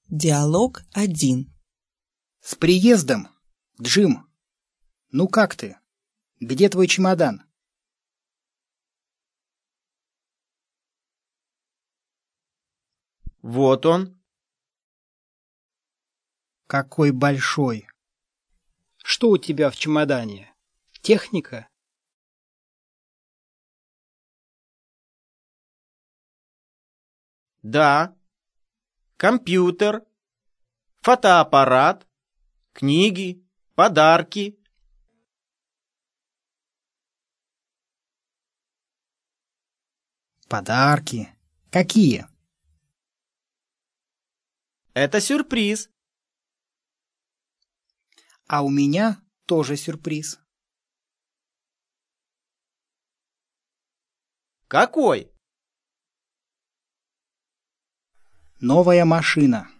Диалог 1. С приездом, Джим. Ну как ты? Где твой чемодан? Вот он. Какой большой. Что у тебя в чемодане? Техника? Да. Компьютер, фотоаппарат, книги, подарки. Подарки? Какие? Это сюрприз. А у меня тоже сюрприз. Какой? Новая машина.